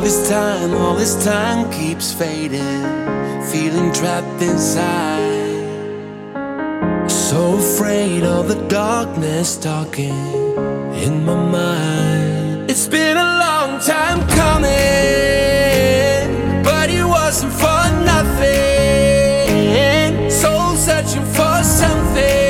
all this time keeps fading, feeling trapped inside. So afraid of the darkness talking in my mind. It's been a long time coming, but it wasn't for nothing. Soul searching for something,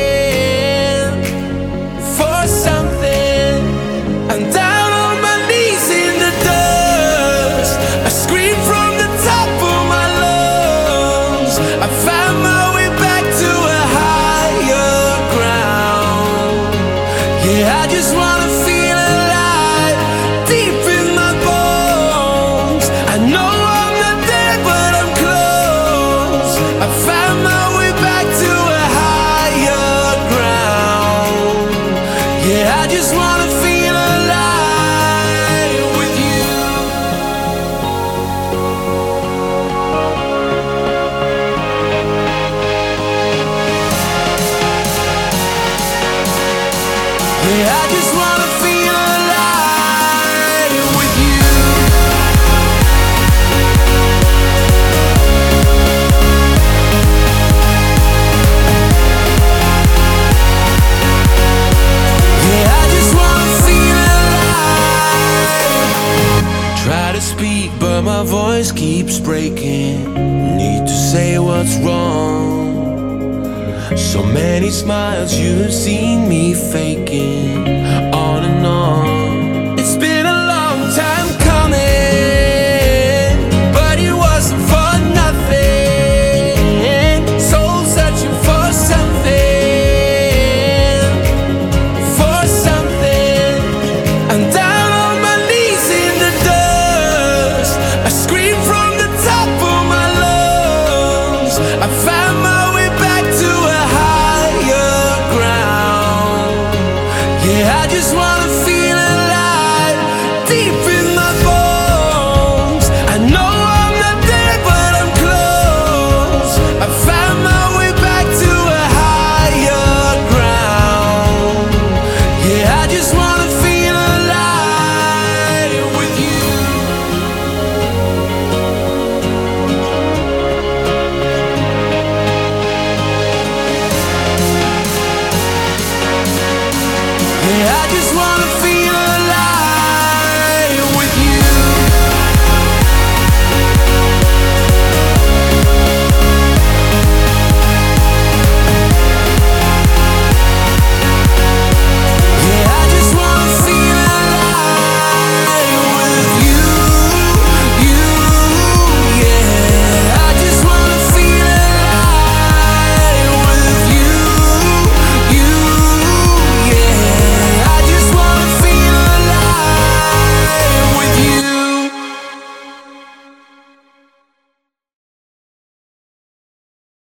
for something. I'm down on my knees in the dust. I scream from the top of my lungs. I found my way back to a higher ground. Yeah, I just wanna feel alive, deep in my bones. I know I'm not there, but I'm close. I found my way back to a higher ground. Yeah, I just wanna feel alive with you. Yeah, I just wanna feel alive with you. Yeah, I just wanna feel alive. Try to speak, but my voice keeps breaking. Need to say what's wrong. So many smiles you've seen me faking, on and on.